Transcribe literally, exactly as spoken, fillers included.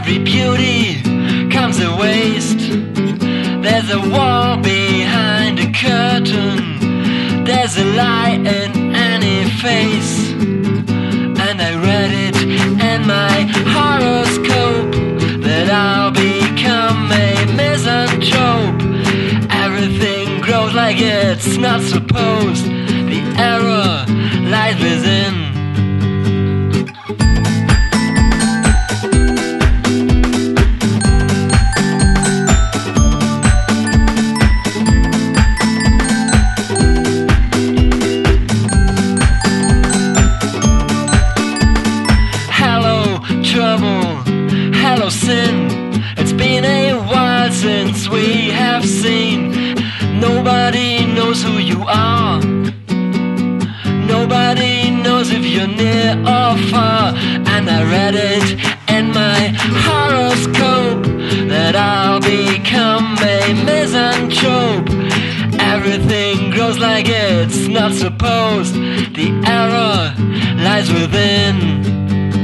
every beauty comes a waste. There's a wall behind a curtain, there's a lie in any face. And I read it in my horoscope that I'll become a misanthrope. Everything grows like it's not supposed, the error lies within. Trouble, hello sin. It's been a while since we have seen. Nobody knows who you are, nobody knows if you're near or far. And I read it in my horoscope that I'll become a misanthrope. Everything grows like it's not supposed, the error lies within.